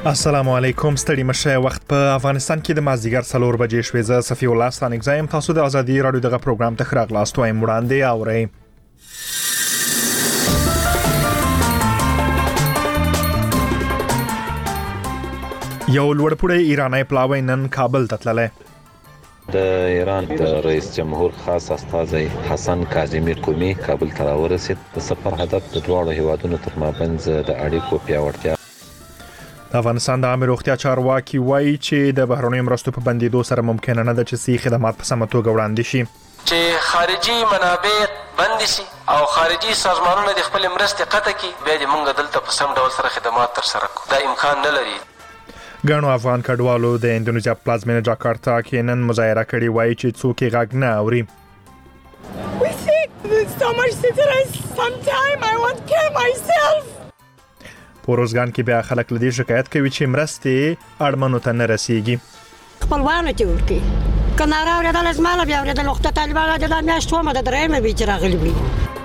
السلام علیکم ستړي مشه وخت په افغانستان کې د مازدیګر 4 بجې شوې ز صفی الله ستانک زایم تاسو د ازادي رادیو دغه پروګرام ته خراغلاست وایم وړاندې اورئ. یو لوړپوړی ایرانی پلاوی نن کابل ته تللی. د ایران د رئیس جمهور خاص استازی حسن کاظمی قومی کابل ته راورسید. د سفر هدف د دواړو هیوادونو ترمنځ د اړیکو پیاوړتیا. د افغانستان د عامه روغتیا چارواکي وایي چې د بهرنیو مرستو په بندیدو سره ممکن نه ده چې صحي خدمات په سمه توګه وړاندې شي. چې خارجي منابع بند شي او خارجي سازمانونه د خپل مرستې قطع کړي، بیا د موږ دلته په سم ډول سره خدمات ترسره کړو. دا امکان نه لري. ګڼو افغان کډوالو د اندونیزیا پلازمینه جاکارتا کې نن مظاهره کړې وایي چې څوک یې غږ نه اوري. په روزګان کې بیا خلک لدی شکایت کوي چې مرستې اړمنو ته نه رسیږي. خپلوانو ته ورکی کناره اوریدل از مال بیا اوریدل وخت طالبانو د میاشتو مده درېمه به چې راغلي وي.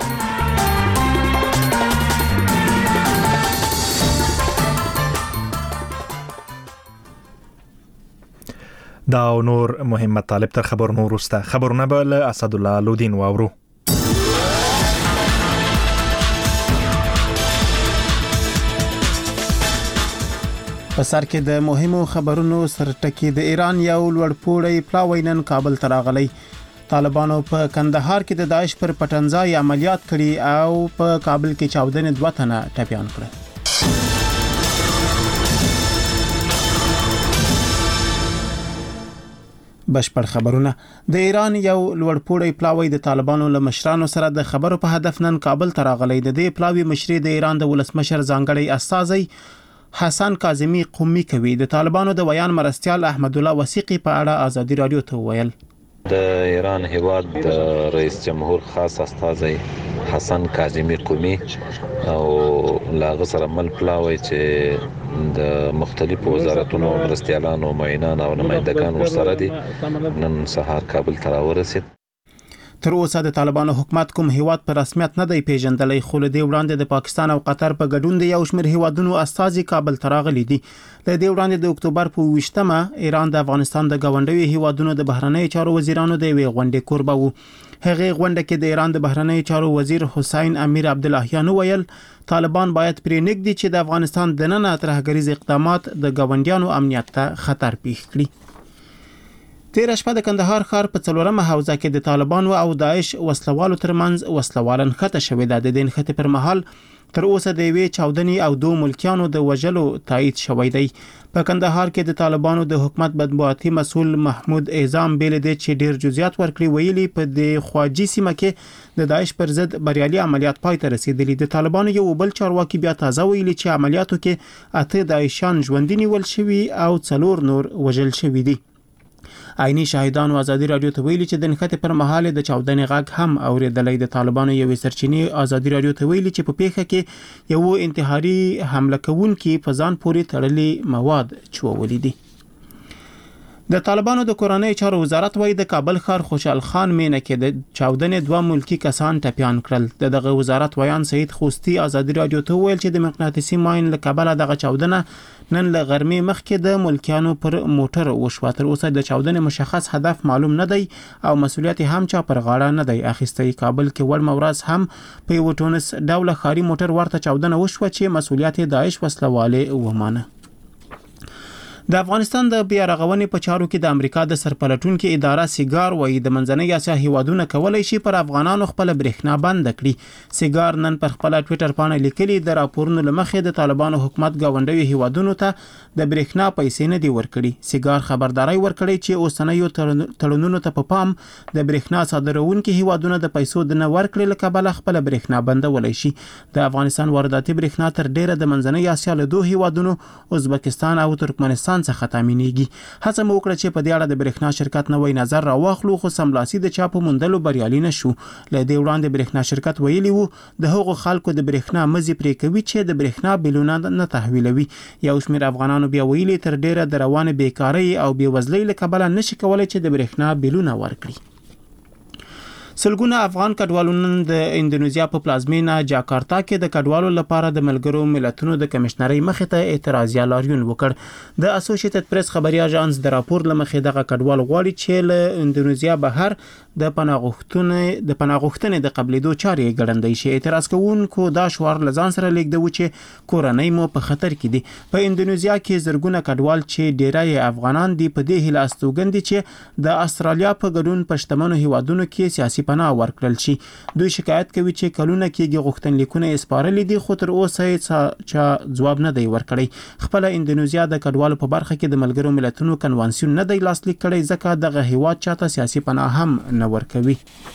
دا نور مهم مطالب تر خبرونو وروسته خبرونه به له اسد الله لودین واورو. په سر کې د مهمو خبرونو سرټکی د ایران یو لوړپوړی پلاوی نن کابل ته راغلی. طالبانو په کندهار کې د داعش پر پټنځای عملیات کړي او په کابل کې چاودنې 2 تنه ټپیان کړل. بشپړ خبرونه. د ایران یو لوړپوړی پلاوی د طالبانو له مشرانو سره د خبرو په هدف نن کابل ته راغلی. د دې پلاوی مشري د ایران د ولسمشر ځانګړی استازی حسن کاظمی قومی کوي. د طالبانو د ویان مرستیال احمد الله وثیقی په اړه ازادي رادیو ته ویل. د ایران هیواد د رئیس جمهور خاص استازی حسن کاظمی قومی او لاغه سره مل پلاوی چې د مختلفو وزارتونو مرستیالانو معینان او نمائندگان ورسره دي نن سهار کابل ته راورسید. تر اوسه د طالبانو حکومت کوم هیواد په رسمیت نه دی پیژندلی، خو له دې وړاندې د پاکستان او قطر په ګډون د یو شمېر هیوادونو استازي کابل ته راغلي دي. له دې وړاندې د اکتوبر په 28مه ایران د افغانستان د ګاونډیو هیوادونو د بهرنیو چارو وزیرانو د یوې غونډې کوربه و. هغه غونډه کې د ایران د بهرنیو چارو وزیر حسین امیر عبداللهیان ویل طالبان باید پرې نږدې چې د افغانستان دننه ترهګریز اقدامات د ګاونډیانو امنیت ته خطر پیښ کړي. تیر شپه د کندهار ښار په 4مه حوزه کې د طالبانو او داعش وسلوالو ترمنځ وسلواله نښته شوې ده. د دې نښتې پر مهال تر اوسه د یوې چاودنې او 2 ملکیانو د وژلو تایید شوی دی. په کندهار کې د طالبانو د حکومت مطبوعاتي مسؤل محمود اعظام بیل دی چې ډیر جزئیات ورکړي ویلي په د خواجی سیمه کې د داعش پر ضد بریالي عملیات پای ته رسیدلي. د طالبانو یو بل چارواکي بیا تازه ویلي چې عملیاتو کې 8 داعشان ژوندي نیول شوي او 4 نور وژل شوي دي. عیني شاهدانو ازادي رادیو ته ویلي چې د نښتې پر مهال د چاودنې غږ هم اوریدلی. د طالبانو یوې سرچینې ازادي رادیو ته ویلي چې په پیښه کې یو انتحاري حمله کوونکي په ځان پورې تړلي مواد چوولي دي. د طالبانو د کورنۍ چارو وزارت وایي د کابل ښار خوشحال خان مینه کې د چاودنې 2 ملکی کسان ټپیان کړل. دغه وزارت ویان سید خوستی ازادي رادیو ته ویل چې د مقناطیسي ماین له کابل دغه چاودنه نن له غرمې مخکې د ملکیانو پر موټر وشوه. تر اوسه د چاودنې مشخص هدف معلوم نه دی او مسؤلیت هم چا پر غاړه نه دی اخیستی. کابل کې ول مورز هم په یو ټونس ډوله خاري موټر ورته چاودنه وشوه چې مسؤلیت داعش وسلواله ومانه. د افغانستان د بیا رغونې په چارو کې د امریکا د سرپلټونکو اداره سیګار وایي د منځنۍ اسیا هیوادونو کولای شي پر افغانانو خپل برېښنا بند کړي. سیګار نن پر خپل ټوئیټر باندې لیکلي د راپورونو لمخې د طالبانو حکومت ګاونډیو هیوادونو ته د برېښنا پیسې نه دی ورکړي. سیګار خبرداري ورکړي چې اوسنیو تړونونو ته په پام د برېښنا صادرونکو هیوادونو د پیسو د نه ورکړې لکه خپل برېښنا بندولای شي. د افغانستان وارداتي برېښنا تر ډیره د منځنۍ اسیا له 2 هیوادونو ازبکستان او ترکمنستان څخه تامینېږي. هڅه مو وکړه چې په دې اړه د برېښنا شرکت نوې نظر راواخلو خو سملاسي د چاپ موندلو بریالي نشو. له دې وړاندې برېښنا شرکت ویلي وو د هغو خلکو د برېښنا مزي پرې کوي چې د برېښنا بلونه نه تحویلوي. یو شمېر افغانانو بیا ویلي تر ډیره د روانه بیکاری او بېوزلۍ له کبله نشي کولای چې د برېښنا بلونه ورکړي. سلګونه افغان کډوالو نن د اندونیزیا په پلازمینه جاکارتا کې د کډوالو لپاره د ملګرو ملتونو د کمشنرۍ مخې ته اعتراضي لاریون وکړ. د اسوسییټډ پریس خبري اژانس د راپور لمخې دغه کډوال غواړي چې له اندونیزیا بهر د پناهغوښتنې د قبلېدو چارې ګړندۍ شي. اعتراض کوونکو دا شعار لزان سره لیکدو چې کورنۍ مو په خطر کې دي. په اندونیزیا کې زرګونه کډوال چې ډیری افغانان دي په دې هیله استوګن دي چې د استرالیا په ګډون پښتمنو هیوادونو کې سیاسي پناه ورکړل شي. دوی شکایت کوي چې کلونه کېږي غوښتنلیکونه اسپارلي دي خو تر اوسه یې جواب نه دی ورکړی. خپل اندونیزیا د کډوالو په برخه کې د ملګرو ملتونو کنوانسیون نه دی لاسلیک کړی ځکه دغه هیواد چاته سیاسي پناه هم نه ورکوي.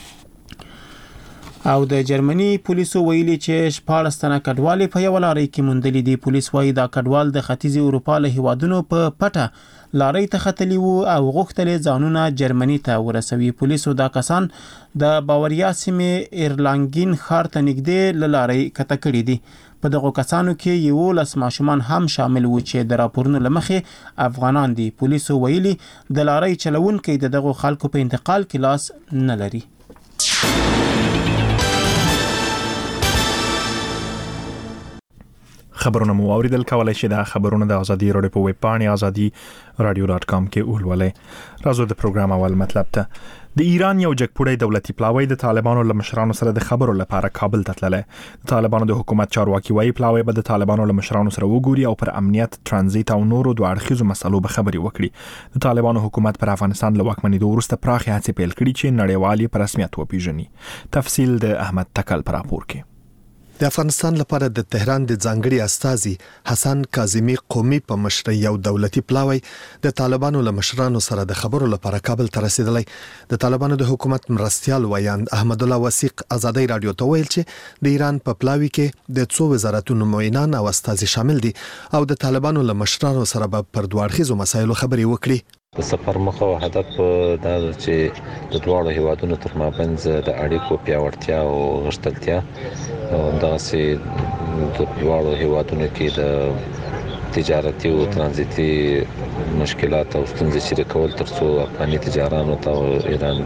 او د جرمني پولیسو ویلي چې 14 تنه کډوال په یو لارۍ کې موندلي دي. پولیس وایي دا کډوال د ختیځي اروپا له هیوادونو په پټه لارۍ ته ختلي وو او غوښتل ځانونه جرمني ته ورسوي. پولیسو دا کسان د باوریا سیمې ایرلانګین ښار ته نږدې له لارۍ کته کړي دي. په دغه کسانو کې 11 ماشومان هم شامل وو چې د راپورونو لمخې افغانان دي. پولیسو ویلي د لارۍ چلوونکي د دغه خلکو په انتقال کې لاس نه لري. خبرونه مو اوریدل. کولای شئ د خبرونو د ازادي رادیو په ویب پاڼه azadi.radio.com کې ولولئ. راځو د پروګرام اول مطلب ته. د ایران یو جګپوړی دولتي پلاوی د طالبانو له مشرانو سره د خبرو لپاره کابل ته تللی. د طالبانو د حکومت چارواکي وایي پلاوی به د طالبانو له مشرانو سره وګوري او پر امنیت، ترانزیت او نورو دوه اړخیزو مسلو به خبرې وکړي. د طالبانو حکومت پر افغانستان له واکمنېدو وروسته پراخې هڅې پیل کړي چې نړیوال یې په رسمیت وپیژني. تفصیل د احمد تکل پر راپور کې. د افغانستان لپاره د تهران د ځانګړي استازي حسن کاظمی قومي په مشرۍ یو دولتي پلاوی د طالبانو له مشرانو سره د خبرو لپاره کابل ته رسیدلی. د طالبانو د حکومت مرستيال ویاند احمد الله وثیق ازادي رادیو ته ویل چې د ایران په پلاوی کې د څو وزارتونو معاونان او استازي شامل دي او د طالبانو له مشرانو سره به پر دوه اړخیزو مسایلو خبرې وکړي. د سفر موخه او هدف دا چې د دواړو هیوادونو تر مابینځ د اړیکو پیاوړتیا او غښتلتیا او داسې د دواړو هیوادونو کې د تجارتي او ترانزیتي مشکلات او ستونزې شریکول ترڅو افغاني تجارانو ته ایران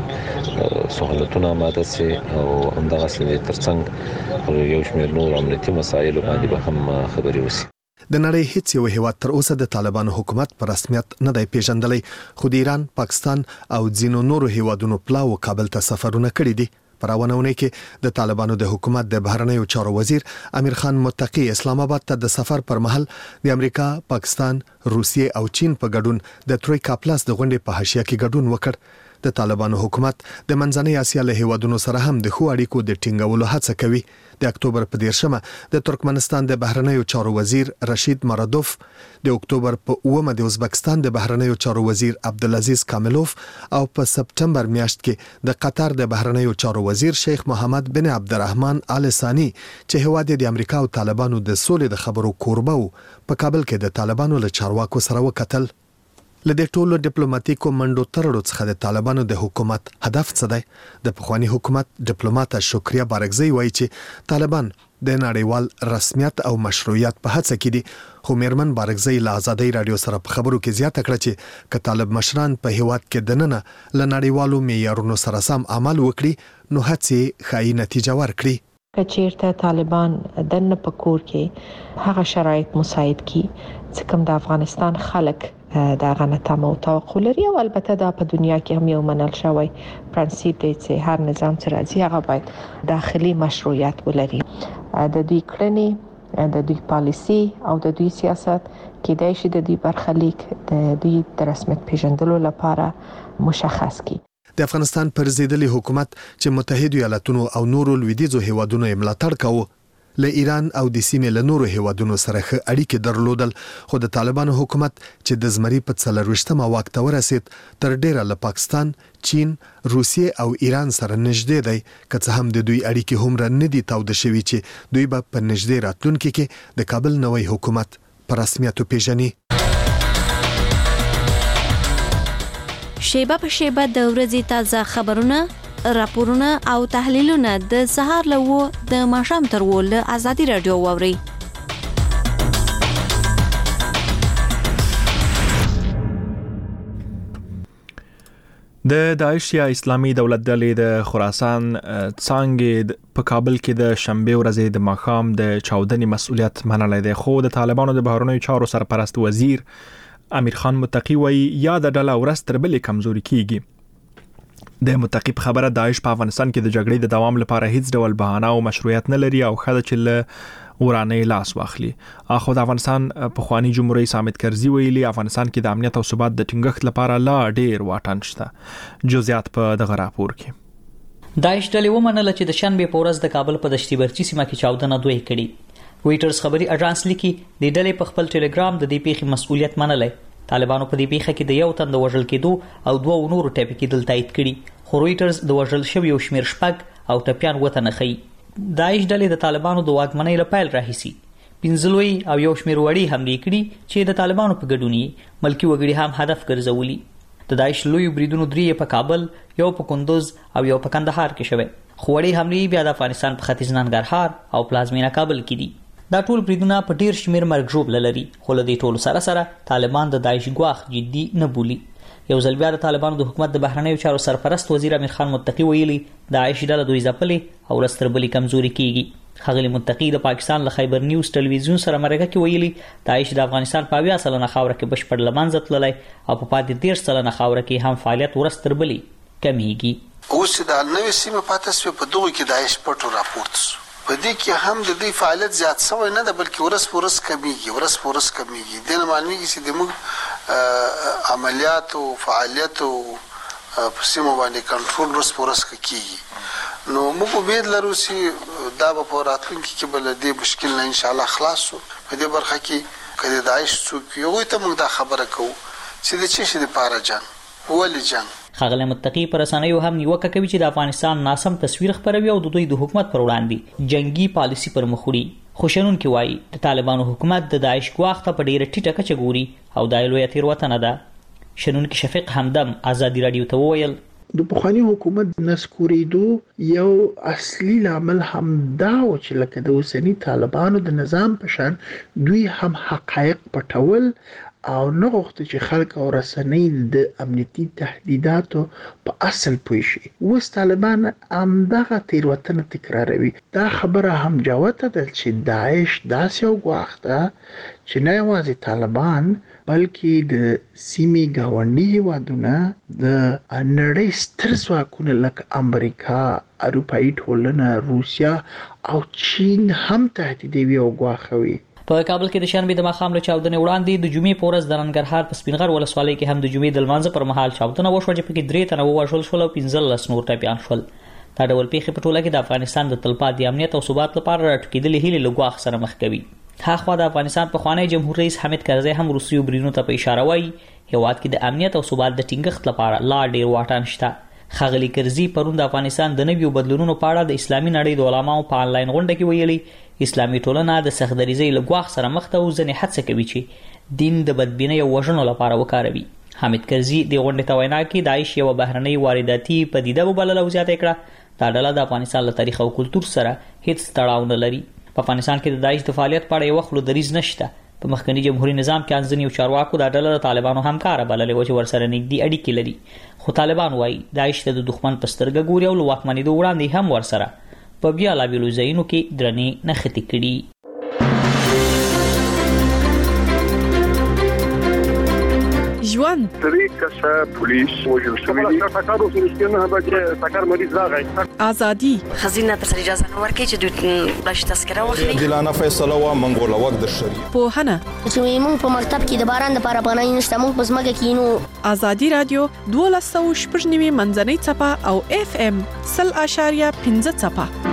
سہولتونه آماده سي او همدغه ترڅنګ یو شمېر نور امنیتي مسایل باندې به هم خبرې وشي. د نړۍ هیڅ یو هیواد تر اوسه د طالبانو حکومت په رسمیت نه دی پیژندلی خو د ایران، پاکستان او ځینو نورو هیوادونو پلاو کابل ته سفرونه کړي دي. پر اونونه کې د طالبانو د حکومت د بهرنیو چارو وزیر امیر خان متقی اسلام آباد ته د سفر پر مهال د امریکا، پاکستان، روسیې او چین په ګډون د ترویکا پلاس د غونډې په حاشیه کې ګډون وکړ. د طالبانو حکومت د منځنۍ اسیا له هیوادونو سره هم د خو اړیکو د ټینګولو هڅه کوي. د اکتوبر په 10مه د ترکمنستان د بهرنیو چارو وزیر رشید مرادوف، د اکتوبر په 9مه د ازبکستان د بهرنیو چارو وزیر عبدالعزیز کاملوف او په سپټمبر میاشت کې د قطر د بهرنیو چارو وزیر شیخ محمد بن عبدالرحمن آل ثانی چې هیواد د امریکا او طالبانو د سولې د خبرو کوربه په کابل کې د طالبانو له چارواکو سره وکتل. لدې ټولو ډیپلوماټیکو منډو ترړو څخه د طالبانو د حکومت هدف څه دی؟ د پخوانی حکومت ډیپلوماټ شکریا بارګزی وایي چې طالبان د نړیوال رسمیت او مشروعیت په هڅه کې دي. خو میرمن بارګزی له ازادي رادیو سره په خبرو کې زیاته کړه چې ک طالب مشران په هیواد کې دننه ل نړیوالو معیارونو سره سم عمل وکړي نو هڅې ښایي نتیجه ورکړي. کچیرته طالبان دنه په کور کې هغه شرایط مساعد کی چې کوم د افغانستان خلک دا غنه تمو توقع لري او البته دا په دنیا کې هم یو منل شوی پرنسيپ دی چې هر نظام چې راځي هغه باید داخلي مشروعیت ولري. د دوی کړنې، د دوی پالیسی او د دوی سیاست کېدای شي د دوی برخلیک د دوی د رسمیت پیژندلو لپاره مشخص کی. د افغانستان پر ضد حکومت چې متحده ایالاتونو او نورو لویدیځو هیوادونو یې ملاتړ کاوه له ایران او د سیمې له نورو هیوادونو سره ښه اړیکې درلودل خو د طالبانو حکومت چې د زمري په 24مه واک ته ورسید تر ډیره له پاکستان، چین، روسیې او ایران سره نږدې دی که څه هم د دوی اړیکې هومره نه دي تاوده شوي چې دوی به په نږدې راتلونکي کې د کابل نوی حکومت په رسمیت وپیژني. شیبه په شیبه د ورځې تازه خبرونه، راپورونه او تحلیلونه د سهار له 9 د ماښام تر 10 له ازادي رادیو واوري. د داعش یا اسلامي دولت ډلې د خراسان څانګې په کابل کې د شنبه ورځې د ماښام د چاودنې مسؤلیت منلای دی، خو د طالبانو د بهرنیو چارو سرپرست وزیر امیر خان متقی وایي یا د ډله ورځ تر بلې کمزوري کیږي. د متقی په خبره داعش په افغانستان کې د جګړې د دوام لپاره هیڅ ډول بهانه او مشروعیت نه لري او خدای چې له ورانه لاس واخلي. اخو د افغانستان په خواني جمهوریت حامد کرزي ویلي افغانستان کې د امنیت او ثبات د ټینګښت لپاره لا ډیر واټن شته. جزئیات په دغه راپور کې. داعش ډلې ومنله چې د شنبه په ورځ د کابل په دشتي برچی سیمه کې چاودنه دوی کړي. رويټرز خبري اژانس لیکي د ډلې په خپل ټلګرام د دې پیښې مسؤلیت منلای. طالبانو په دې پیښه کې د یو تن د وژل کېدو او دوه نورو ټپي کېدل تایید کړي، خو رويټرز د وژل شویو شمیر شپږ او ټپيان وته نه ښيي. داعش ډلې د طالبانو د واکمنۍ لپاره راهیسي 15 او یو شمیر وړي حملې کړي چې د طالبانو په ګډونی ملکی وګړي هم هدف ګرځولي. د داعش لوی بریدونو درې په کابل، یو په کندوز او یو په کندهار کې شوه، خو وړي حملې بیا د افغانستان په ختیځ ننګرهار او پلازمینه کابل کې دي. دا ټول بریدونه په ډیر شمیر مرګ ژوبل لري، خو له دې ټولو سره طالبان د داعش ګواخ جدي نه بولي. یو ځل بیا د طالبانو د حکومت د بهرنیو چارو سرپرست وزیر امیر خان متقی ویلي داعش ډله دوی ځپلې او رستربلي کمزوري کیږي. خغلی متقی د پاکستان له خیبر نیوز ټلویزیون سره مرکه کې ویلي داعش د افغانستان په 20% خاوره کې بشپړ لمنځه تللی او په پاتې 13% خاوره کې هم فعالیت ورستربلي کمیږي. اوس د نوې سیمه پاتې سو په دغه کې داعش پټو راپورټ سو په دې کې هم د دې فعالیت زیات شوی نه ده، بلکې ورس کمیږي. د نه معنی چې د موږ عملیات او فعالیت او په سیمه باندې کنټرول ورس کیږي. نو موږ امید لرو چې دا به راتلونکي کې بل دې مشکل نه ان شاء الله خلاص شو. په دې برخه کې کله داعش څوک یو ته موږ دا خبره کوو چې د چی شي لپاره جنگ ولې جنگ. خغلی متقی پر رسنیو هم نیوکه کوي چې د افغانستان ناسم تصویر خپروي او د دوی د حکومت پر وړاندې جنگي پالیسی پر مخ وړي. خوشنون کې وایي د طالبانو حکومت د داعش ګواښ ته په ډیره ټیټه کچه ګوري او د لوی تیروتنه ده. شنون کې شفیق همدم آزادی رادیو ته وویل د بخاري حکومت نسکوریدو یو اصلي عامل هم دا و چې لکه د اوسنی طالبانو د نظام په شان دوی هم حقایق پټول او نه غوښتل چې خلک او رسنۍ د امنیتي تهدیداتو په اصل پوه شي. اوس طالبان همدغه تیروتنه تکراروي. دا خبره هم جوته ده چې داعش داسې یو ګواښ ده چې نه یوازې طالبان بلکې د سیمې ګاونډي هیوادونه د نړۍ ستر ځواکونه لکه امریکا، اروپایي ټولنه، روسیا او چین هم تهدیدوي او ګواښوي. په کابل کې د شنبه د ماښام له چاودنې وړاندې د جمعې په ورځ د ننګرهار په سپینغر ولسوالۍ کې هم د جمعې د لمانځه پر مهال چاودنه وشوه چې پکې 3 تنه ووژل شول او 15 نور ټپيان شول. دا ډول پیښې په ټوله کې د افغانستان د تلپاتې امنیت او ثبات لپاره راټوکېدلې هیلې له ګواښ سره مخ کوي. هاخوا د افغانستان په خوانی جمهور رئیس حامد کرزي هم روسیو بریدونو ته په اشاره وایي هیواد کې د امنیت او ثبات د ټینګښت لپاره لا ډیر واټن شته. خغلی کرزي پرون د افغانستان د نویو بدلونونو په اړه د اسلامي نړۍ د علماو په انلاین غونډه کې ویلي اسلامي ټولنه د سختدریزۍ له ګواښ سره مخ ته او ځنې هڅه کوي چې دین د بدبینۍ او وژنو لپاره وکاروي. حامد کرزي د غونډې ته وینا کې داعش یو بهرنۍ وارداتي پدیده وبلله او زیاته کړه دا ډله د افغانستان له تاریخ او کلتور سره هیڅ تړاو نه لري. په افغانستان کې د داعش د فعالیت په اړه یو خلو دریز نشته. په مخکنی جمهوریت نظام کې انځنی او چارواکو د ډله طالبانو همکار بللې و چې ورسره نږدې اړیکې لري، خو طالبان وایي داعش د دښمن په سترګه ګوري او واکمنۍ د وړاندې هم ورسره په بیا لا بیلو ځایونو کې درنې نښتې کړي. ژوند طریقه پولیس وجل شوی سکارو فلسطین هغه چې سکار مریض راغی ازادي خزینه تر اجازه ورکړي چې دوی بلش تذکره واخلي دلانه فیصله و منګول وخت د شری په هنه چې موږ په مکتب کې د باران لپاره پناه نشته موږ په زمګه کې نو ازادي رادیو 12.9 منځنۍ چپه او FM 0.5 چپه.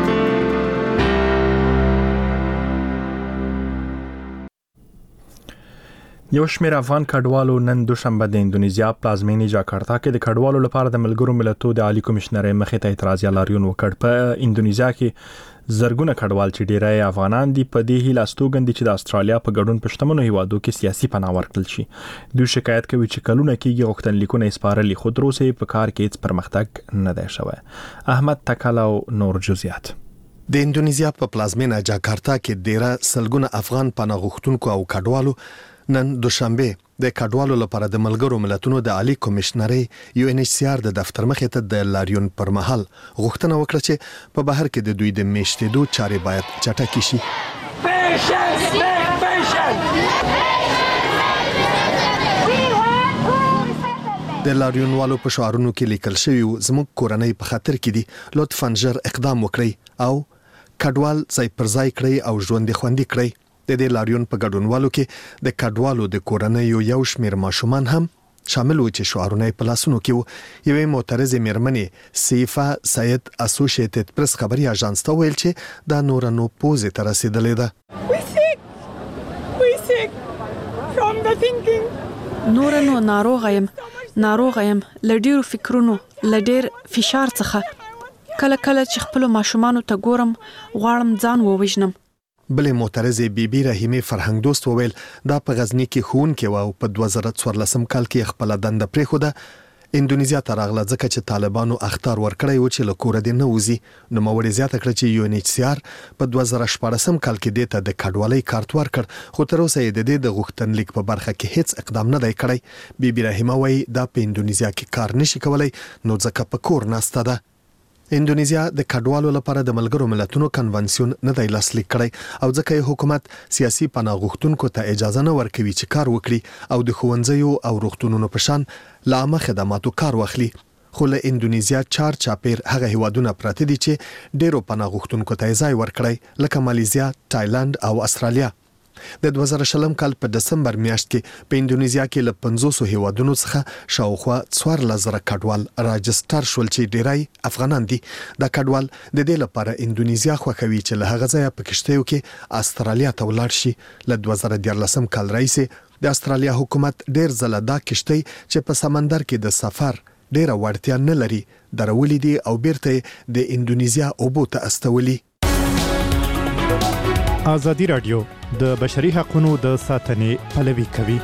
یو شمېر افغان کډوالو نن دوشنبه د اندونیزیا پلازمینې جاکارتا کې د کډوالو لپاره د ملګرو ملتونو د عالی کمشنرۍ مخې ته اعتراضي لاریون وکړ. په اندونیزیا کې زرګونه کډوال چې ډیری افغانان دي په دې هیله استوګن دي چې د استرالیا په ګډون پښتمنو هیوادو کې سیاسي پناه ورکړل شي. دوی شکایت کوي چې کلونه کېږي غوښتنلیکونه سپارلي خو تر اوسه په کار کې هیڅ پرمختګ نه دی شوی. احمد تکالا او نور جزئیات. د اندونیزیا په پلازمینه جاکارتا کې ډیره سلګونه افغان پناه غوښتونکو او کډوالو نن دوشنبه د کډوالو لپاره د ملګرو ملتونو د عالی کمشنري UNHCR د دفتر مخې ته د لاریون پر مهال غوښتنه وکړه چې په بهر کې د دوی د میشتېدو چارې باید چټکې شي. د لاریونوالو په شعارونو کې لیکل شوی زموږ کورنۍ په خطر کې دي، لطفاً ژر اقدام وکړئ او کډوال ځای پر ځای کړئ او ژوند خوندي کړئ. د دې لاریون په ګډونوالو کې د کډوالو د کورنۍ یو شمېر ماشومان هم شامل و چې شعارونه په لاسونو کې وو. یوې معترضې مېرمنې سیفا سید اسوسییټډ پریس خبري اژانس ته ویل چې دا نورانو پوزې ته رسیدلې ده. نورانو ناروغ یم لډیرو فکرونو لډیر فشار څخه کله چې خپل ماشومان ته ګورم غواړم ځان ووژنم. بلې معترضې بیبي رحیمه فرهنګ دوست وویل دا په غزنی کې ښوونکې و او په 2014 کال کې خپل دنده پرېښوده. اندونیزیا ته راغله ځکه چې طالبانو اخطار ورکړی و چې له کوره دې نه وځي. نوموړې زیاته کړه چې UNHCR په 2014 کال کې دې ته د کډوالۍ کارت ورکړ، خو تر اوسه یې د دې د غوښتنلیک په برخه کې هیڅ اقدام نه دی کړی. بیبي رحیمه وایي دا په اندونیزیا کې کار نشي کولای نو ځکه په کور ناسته ده. اندونیزیا د کډوالو لپاره د ملګرو ملتونو کنونسیون نه دی لاسلیک کړی او ځکه یې حکومت سیاسي پناه غوښتونکو ته اجازه نه ورکوي چې کار وکړي او د ښوونځیو او روغتونونو په شان له عامه خدماتو کار واخلي. خو له اندونیزیا چارچاپیر هغه هیوادونه پراته دي چې ډیرو پناه غوښتونکو ته ځای ورکړی لکه مالیزیا، تایلند او استرالیا. د 2020 کال په دسمبر میاشت کې په اندونیزیا کې له 500 هیوادونو څخه شاوخوا 14,000 کډوال راجستر شول چې ډیری افغانان دي. دا کډوال د دې لپاره اندونیزیا خوښوي چې له هغه ځایه په کشتیو کې استرالیا ته ولاړ شي. له 2014 کال راهیسې د استرالیا حکومت ډیر ځله دا کشتۍ چې په سمندر کې د سفر ډیره وړتیا نه لري درولې دي او بیرته د اندونیزیا اوبو ته استولي. ازادي رادیو د بشري حقوقو د ساتنې پلوي کوي.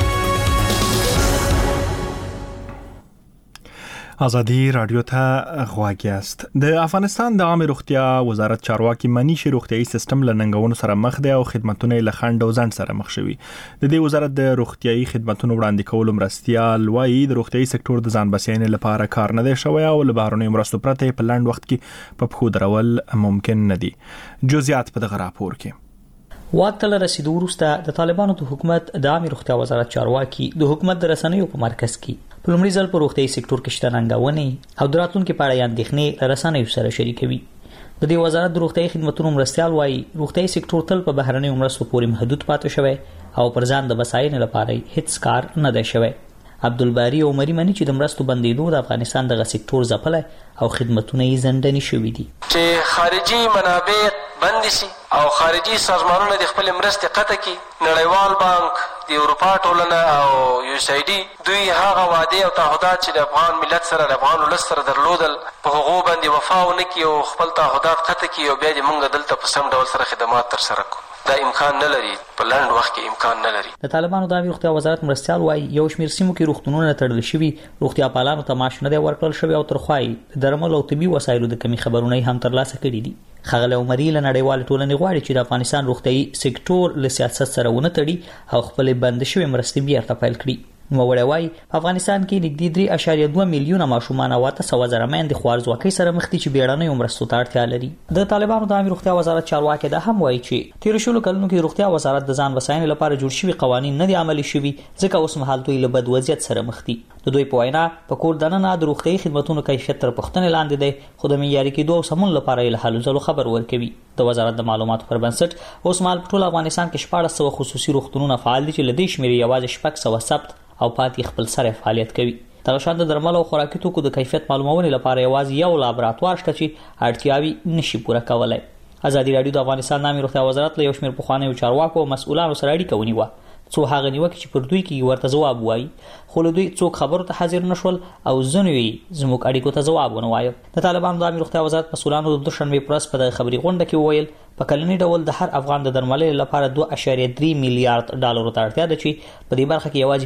ازادي رادیو ته غواړی است. د افغانستان د عامه روغتیا وزارت چارواکي منی چې روغتيایي سیستم لننګونو سره مخ دی او خدماتونه له خنډ او ځنډ سره مخ شوي. د دې وزارت د روغتيایي خدماتونو وړاندې کولو مرستيال وایي د روغتيایي سکتور د ځان بسیاینې لپاره کار نه دی شوی او له بهرنیو مرستو پرته په لنډ وخت کې په پخو درول ممکن نه دي. جزئیات په دغه راپور کې. واک ته رسیدو وروسته د طالبانو د حکومت د عامه روغتیا وزارت چارواکي د حکومت د رسنیو په مرکز کې په لومړي ځل په روغتيایي سکتور کې شته ننګونې او د راتلونکو په اړه اندېښنې رسنیو سره شریکوي. د دې وزارت د روغتيایي خدماتو مرستيال وایي روغتيایي سکتور تل په بهرنیو مرستو پورې محدود پاتې شوی او پر ځان د بساینې لپاره هیڅ کار نه دی شوی. عبدالباری عمری منی چې د مرستو بندیدو د افغانستان د سکتور ځپلای او خدماتونه یې زندنی شوې دي چې خارجي منابع بند شي او خارجي سازمانونه د خپل مرستې قطع کړي. نړیوال بانک، د اروپا ټولنه او USAID دوی هغه وعده او تعهدات چې د افغان ملت سره د افغان ولس سره درلودل په هغه باندې وفا ونه کړي او خپل تعهدات قطع کړي او بیا د موږ دلته په سم ډول سره خدمات تر سره کوو. دا امکان نه لري، په لنډ وخت کې امکان نه لري. د طالبانو د عامه روغتیا وزارت مرستيال وایي یو شمېر سیمو کې روغتونونه تړل شوي، روغتیا پالانو ته معاش نه دی ورکړل شوی او ترخوای د درمل او طبي وسایلو د کمی خبرونه هم ترلاسه کړي دي. خغل عمري له نړیوال ټولنې غواړي چې د افغانستان روغتيایي سکتور له سیاست سره ونه تړي او خپل بند شوی مرستې بیرته پیل کړي. نو وړوي په افغانستان کې نږدې 3.2 میلیونه ماشومان او 800,000 میندې خوارځواکۍ سره مخ دي چې بیړنۍ مرستو ته اړتیا لري. د طالبانو د عامه روغتیا وزارت چارواکي دا هم وایي چې تیر شلو کلونو کې روغتیا وزارت د ځان وساینې لپاره جوړ شوی قوانين نه دي عملي شوي ځکه اوس مهال دوی له بد وضعیت سره مخ دي. د دوی په وینا په کور دننه د روغتيایي خدماتو کیفیت تر پوښتنې لاندې دی خو د معیاري کېدو او سمون لپاره یې له حل ځلو خبر ورکوي. د وزارت د معلوماتو پر بنسټ اوس مهال په ټول افغانستان کې 1400 خصوصي روغتونونه فعال دي چې لدې شمېر یوازې 600 ثبت او پاتې خپل سره فعالیت کوي. دغه شان د درمل او خوراکي توکو د کیفیت معلومونې لپاره یوازې یو لابراتوار شته چې اړتیاوي نشي پوره کولای. ازادي رادیو د افغانستان د عامه روغتیا وزارت له یو شمېر پخوانیو چارواکو او مسؤلانو سره اړیکه ونیوه څو هغه نیوکه چې پر دوی کې ورته جواب وایي خو له دوی څوک خبرو ته حاضر نشول او ځنوي زموږ اړیکو ته جواب ونه وایي. د طالبانو د عامه روغتیا وزارت مسؤلانو د دوشنبه پرس په خبري غونډه کې وویل په کلنی ډول د هر افغان د درملنې لپاره 2.3 میلیارډ ډالرو ته اړتیا ده چې په دې برخه کې یوازې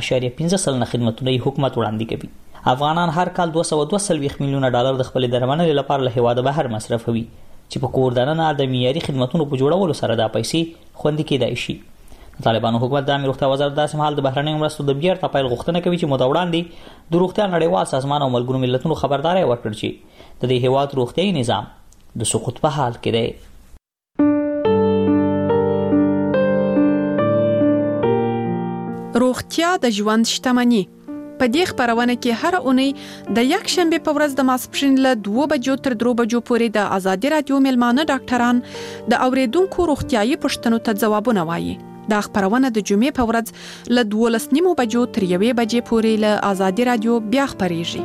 5.5 سلنه خدماتونه حکومت وړاندې کوي. افغانان هر کال 222 میلیونه ډالر د خپل درملنې لپاره له هیواد بهر مصرفوي چې په کور دننه د معیاري خدماتونو په جوړولو سره دا پیسې خوندي کېدای شي. طالبانو حکومت د عامه روغتیا وزارت داسې مهال د بهرنیو مرستو د بېرته پیل غوښتنه کوي چې موده وړاندې د روغتیا نړیوال سازمان او ملګرو ملتونو خبرداری ورکړ چې د دې هیواد روغتیايي نظام د سقوط په حال کې دی. روغتیا د ژوند شتمني. په دې خبرونه کې هر اونۍ د یک شنبه په ورځ د ماسپښین له 2 بجو تر 3 بجو پورې د آزادي رادیو ملمانه ډاکټران د اوریدونکو روغتیايي پوښتنو ته ځوابونه وایي. دا خبرونه د جمعې په ورځ له 12:30 بجو تر 1 بجې پورې له آزادي رادیو بیا خبريږي.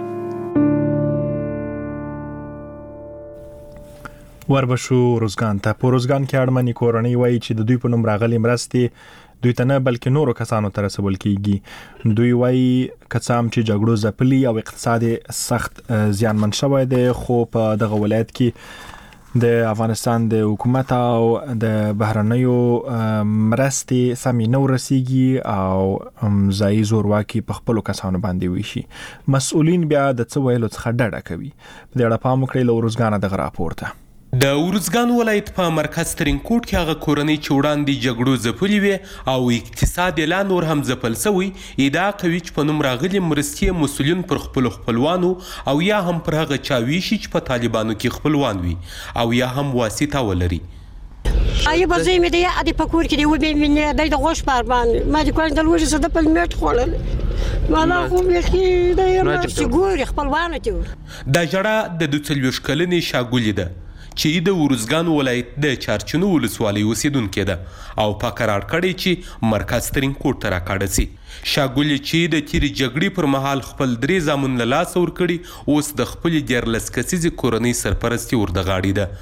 وربشو روزګان ته په روزګان کې اړمنې کورنۍ وایي چې د دوی په نوم راغلي مرستې دوی ته نه بلکې نورو کسانو ته رسول کیږي. دوی وایي کڅام چې جګړو ځپلي او اقتصادي سخت زیانمن شوی دی، خو په دغه ولایت کې د افغانستان د حکومت او د بهرنیو مرستې سمې نه ورسیږي او ځایي زورواکي په خپلو کسانو باندې ویشي. مسؤلین بیا د څه ویلو څخه ډډه کوي. په دې اړه پام وکړئ له ورزګانه دغه راپور ته. د ورزګان ولایت په مرکز ترینکوټ کې هغه کورنۍ چې وړاندې جګړو ځپلې وي او اقتصاد لا نور هم ځپل شوی ادعا کوي چې په نوم راغلي مرستې مسؤلین پر خپلوانو او یا هم پر هغه چا ویشي چې په طالبانو کې خپلوان وي او یا هم واسطه ولري. آیا بزې مې دی ادي پکور کې دی و به مې د غوښ پر باندې ما د کوم د لوجه صد په میټ خورل مالا خو مې خې د یو شګور خپلوان ته د جړه د 22 کلنې شاګولې ده چې د ورزګان ولایت د چارچنو ولسوالۍ اوسیدونکې ده او په قرار کړی چې مرکز ترینکوټ ته راکاږي سي. شاګولې چې د تیری جګړې پر مهال خپل 3 زامن له لاس ور کړی اوس د خپل 14 کسیزې کورنۍ سرپرستی ورده ده.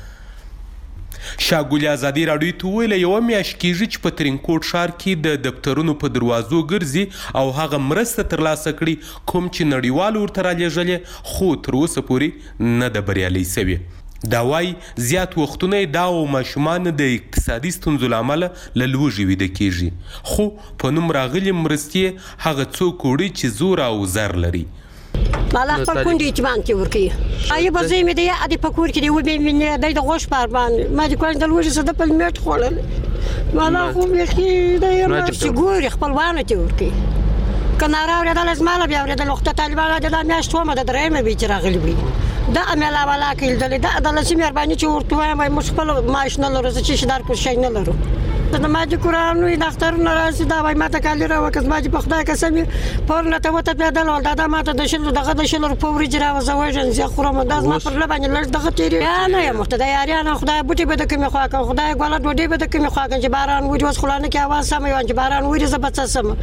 شاګولې ازادي رادیو ته ویل یو میاشت کېږي چې په ترینکوټ ښار کې د دفترونو په دروازو ګرځي او هغه مرسته ترلاسه کړي کوم چې نړیوال ورته رالیږلې خو تر اوسه پورې نه ده بریالۍ شوې. دا وایي زیات وختونه دا او ماشومان د اقتصادي ستونزو له امله له لوږې ویده کېږي، خو په نوم راغلي مرستې هغه څوک وړي چې زور او زر لري. مالا خپل کونډې اطمینان کې ورکوي. آیا بزې مې دی ادي پکور کې دی و به مې د غوښ پر باندې ما د کوم د لوجه صد په میټ خورل مالا خو مې خې د یو شګور خپلوان ته ورکوي. کنارا ورته زماله بیا ورته وخت طالبان د میاشت و مده درېمه به چې راغلي وي دا عمله ولا کېدل دا د لسی مهرباني چې ورته وایم مشکل ماش نه لرو چې شدار کو شي نه لرو دا ما چې قران نو ډاکټر نه راځي دا وای ما ته کالی را وکړ ما چې په خدای قسم پورنه ته وته پیدا ول دا ما ته د شل دغه د شل په ورې جرا وزوجن زه خورم دا ما پر لبانه لږ دغه تیری نه یم مخته یاریان خدای بوټي به د کوم خوا کا خدای ګول ډوډۍ به د کوم خوا کا چې باران وځي وس خلانه کې आवाज سم یو چې باران وځي زبط سم.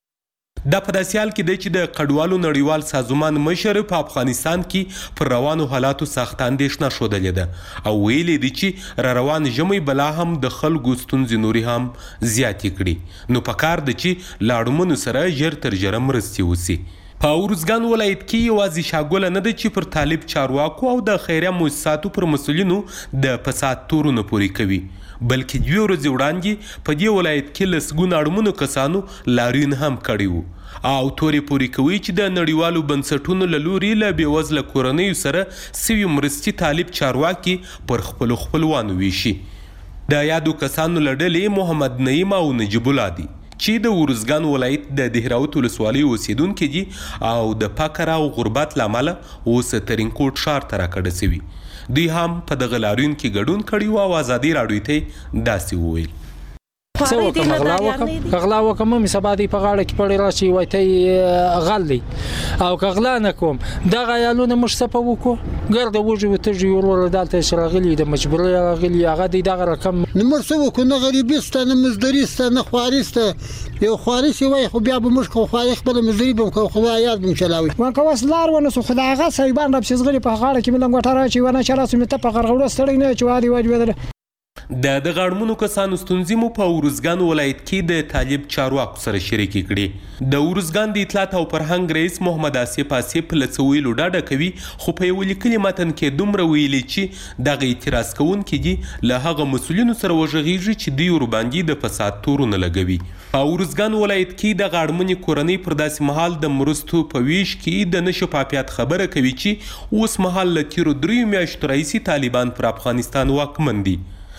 دا په داسې حال کې دی چې د کډوالو نړیوال سازمان مشر په افغانستان کې پر روانو حالاتو سخت اندېښنه ښودلې ده او ویلي دي چې را روان ژمی بلا هم د خلکو ستونزې نورې هم زیاتې کړي نو پکار ده چې له اړمنو سره ژر تر ژره مرستې وسي. په ورزګان ولایت کې یوازې شاګوله نه ده چې پر طالب چارواکو او د خیریه مؤسساتو پر مسؤلینو د فساد تورونه پورې کوي بلکې 2 ورځې وړاندې په دې ولایت کې لسګونه اړمنو کسانو لاریون هم کړی وو او تورې پورې کوي چې د نړیوالو بنسټونو له لوري له بېوزله کورنیو سره سوي مرستې طالب چارواکي پر خپلوانو ویشي. د یادو کسانو له ډلې محمد نعیم او نجیب الله دي چې د ورزګان ولایت د دهراوت ولسوالۍ اوسیدونکي دي او د فقر او غربت له امله اوس ترینکوټ ښار ته راکډه سوي. دوی هم په دغه لاریون کې ګډون کړی او ازادي راډیو ته داسې وویل. څه وکم غلا وکم مې سبا دی په غاړه کې پړې راشي وای ته غلې او کغلا نه کوم دغه یالونه مش صفه وکړو ګرد وجه وتجي ورور دالته شراغلي د مجبوري راغلي هغه دی دغه رقم نمبر سو کو نه غریبسته نه مزدریسته نه خوارسته یو خوارسي وای خو بیا به مش خو خواري خپل مزدری به خو خدای یاد بم چلاوي وان کو وسلار ونه سو خدای هغه سایبان رب شزغلي په غاړه کې ملنګ وټاره چې ونه شراسو مته په غرغړو ستړی نه چواري وای د غړمنو کسانو ستونزې مو په ورزګان ولایت کې د طالب چارواکو سره شریکې کړي. د ورزګان د اطلاعات او فرهنګ رئیس محمد آصف آصف لڅویلو ډاډه کوي خو په یو لیکلي متن کې دومره ویلي چې دغه اعتراض کوونکي دي له هغه مسؤلینو سره وژغېږي چې دوی ورباندې د فساد تورونه لګوي. په ورزګان ولایت کې د غړمنې کورنۍ پر داسې مهال د مرستو په ویش کې د نشفافیت خبره کوي چې اوس مهال له تیرو 3 میاشتو راهیسې طالبان پر افغانستان واکمن دي.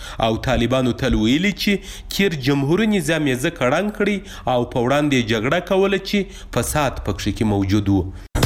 او طالبانو تل ویلي چې کیر جمهوریت نظام یې ځکړنګ کړي او په وړاندې جګړه کوله چې فساد پکې کې موجود و.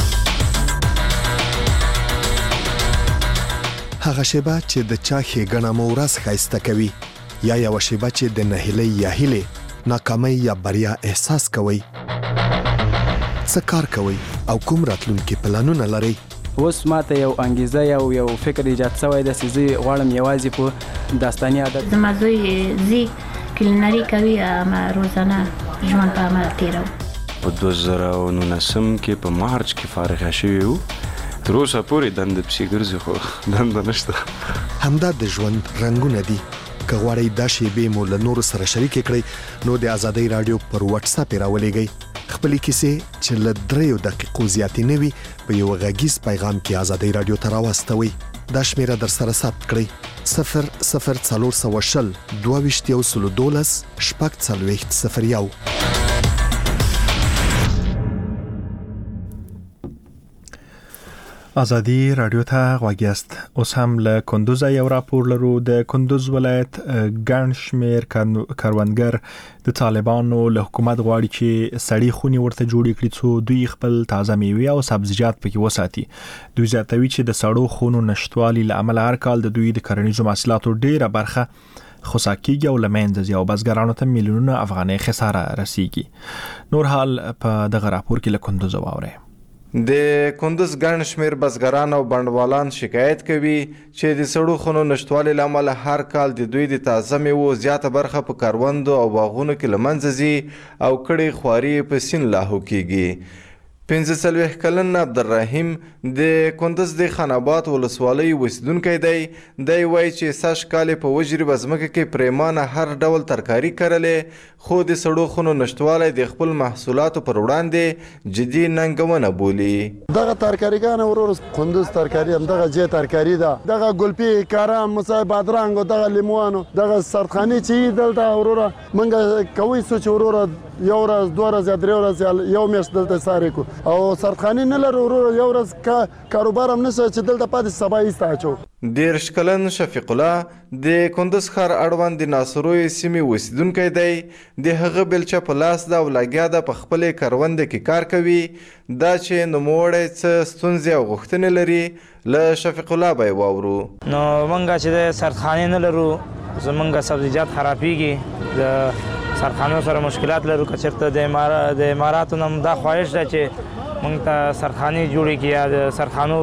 هغه شیبه چې د چا ښېګڼه مو ورځ ښایسته کوي یا یوه شیبه چې د نهیلۍ یا هیلې ناکامۍ یا بریا احساس کوئ. څه کار کوئ او کوم راتلونکي پلانونه لرئ؟ اوس ماته یو انګیزه یو فکر ایجاد شوی دی چې زه غواړم یوازې په داستاني عادت زما زوی زی کلینري کوي اما روزانه ژوند په عمل تیرو. په 2019 کې په مارچ کې فارغ شوی وو. تر اوسه پورې دنده پسې ګرځي خو دنده نشته. همدا د ژوند رنګونه دي. که غواړئ دا شیبې مو له نورو سره شریکې کړئ نو د آزادۍ راډیو پر واتس اپ یې راولېږئ. خپلې کیسې چې له 3 دقیقو زیاتې نه وي په یو غږیز پیغام کې آزادۍ راډیو ته راواستوئ. دا شمیره در سره ثبت کړئ 00420 22 012 آزادی رادیو ته غواګیاست. اوس هم له کندوز یو راپور لرو. د کندوز ولایت ګڼ شمیر کاروانګر د طالبانو له حکومت غواړي چې سړې خونې ورته جوړې کړي څو دوی خپل تازه میوې او سبزیجات پکې وساتي. دوی زیاتوي چې د سړو خونو نشټوالي له امله هر کال د دوی د کرنیزو محصولاتو ډیره برخه خوسا کیږي او له منځه ځي او بزګرانو ته میلیونونه افغانۍ خساره رسیږي. نور حال په دغه راپور کې له کندوز واورئ. د کندوز ګڼ شمیر بزګران او بڼوالان شکایت کوي چې د سړو خونو نشټوالي له امله هر کال د دوی د تازه میوو زیاته برخه په کروندو او باغونو کې له منځه ځي او کړې خواري په سین لاهو کیږي. 45 کلن عبدالرحیم د کندوز د خاناباد ولسوالۍ اوسیدونکی دی. دی وایي چې سږ کال په وجري بزمکه کې پریمانه هر ډول ترکاري کرلې خو د سړو خونو نشټوالی د خپل محصولاتو پر وړاندې جدي ننګونه بولي. دغه ترکاریګان ورور کندوز ترکاری هم دغه جې ترکاری ده دغه ګلپي کارام مصای بادرنګ او دغه لیموانو دغه سرخاني چې دلته ورور منګه کوي سوچ ورور یو ورځ 2 ورځې 3 ورځې یو میاشت دلته ساري کو او سرخاني نه لرو ورور یو ورځ کاروبار هم نشته چې دلته پاتې سبا ایسته اچو. 13 کلن شفیق الله د کندوز ښار اړوند د ناصروي سیمې اوسیدونکی دی. د هغه بلچه په لاس ده او لګیا ده په خپلې کرونده کې کار کوي. دا چې نوموړی څه ستونزې او غوښتنې لري له شفیق الله به یې واورو. نو موږ چې د سرخانې نه لرو زموږ سبزیجات خرابېږي. د سرخانو سره مشکلات لرو که چېرته د اماراتو نه دا خواهش ده چې موږ ته سرخانې جوړې کړي یا د سرخانو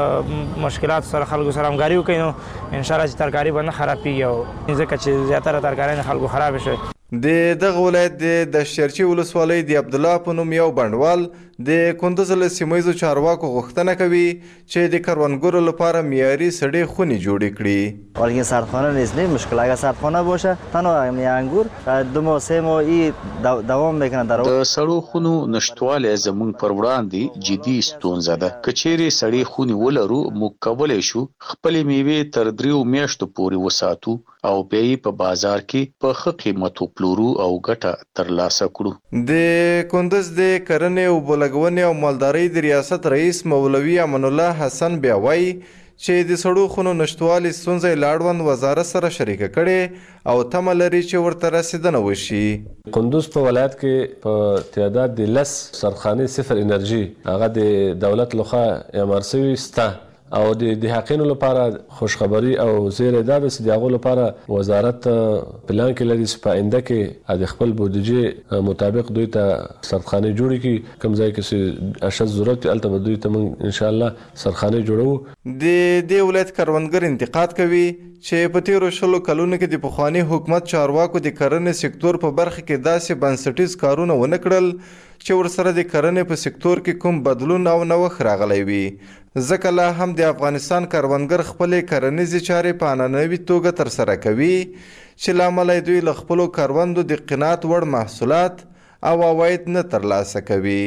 مشکلات سره خلکو سره همکاري وکړي نو انشاءالله چې ترکاري به نه خرابېږي او ځکه چې زیاتره ترکارۍ نه خلکو خرابې شوی. د دغه ولایت د دشتچرچي ولسوالۍ د عبدالله په نوم یو بڼوال د کندوز له سیمهییزو چارواکو غوښتنه کوي چې د کروندګرو لپاره معیاري سړې خونې جوړې کړي. اگه سردخانه نیست مشکل اگه سردخانه باشه تنها انگور 2 ماه 3 ماه دوام میکنه در د سړو خونو نشټوالی زموږ پر وړاندې جدي ستونزه ده. که چیرې سړې خونې ولرو موږ کولی شو خپلې میوې تر 3 میاشتو پورې وساتو او بیا یې په بازار کې په ښه قیمت وپلورو او ګټه ترلاسه کړو. د کندوز د کرنې او بولګونې او مالدارۍ د ریاست رئیس مولوي امان الله حسن بیا وایي چې د سړو خونو نشټوالي ستونزه یې له اړوند وزارت سره شریکه کړې او تمه لري چې ورته رسیدنه وشي. کندوز په ولایت کې په تعداد د 10 سرخانې صفر انرژي هغه د دولت لخوا اعمار شوي سته او د حقینو لپاره خوشخبری او زیره ده چې دغه لپاره وزارت پلان کې لري چې په آینده کې د خپل بودیجه مطابق دوی ته سرخانه جوړي کی کوم ځای کې چې اشد ضرورت الته دوی ته ان شاء الله سرخانه جوړو. د ولایت کروندګر انتقاد کوي چې په 13 کلونو کې د پخوانی حکومت چارواکو د کرنې سکتور په برخه کې داسې بنسټیز کارونه ونه کړل چې ورسره د کرنې په سکتور کې کوم بدلون او نوښت راغلی وي. ځکه لا هم د افغانستان کروندګر خپلې کرنیزې چارې په عنعنوي توګه ترسره کوي چې له امله دوی له خپلو کروندو د قناعت وړ محصولات او عواید نه ترلاسه کوي.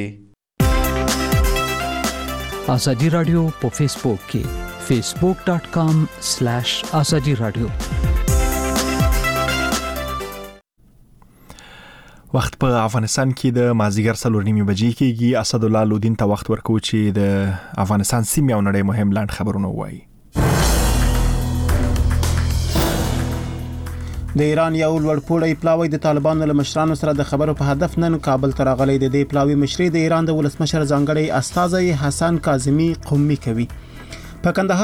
ازادي رادیو په فیسبوک کې facebook.com/azadi radio. وخت په افغانستان کې د مازیګر 4:30 بجې کېږي. اسد الله لودین ته وخت ورکو چې د افغانستان سیمې او نړۍ مهم لاند خبرونه وایي. د ایران یو لوړپوړی پلاوی د طالبانو له مشرانو سره د خبرو په هدف نن کابل ته راغلی دی. د پلاوی مشري د ایران د ولسمشر ځانګړی استازی حسن کاظمی قومي کوي. په کندهار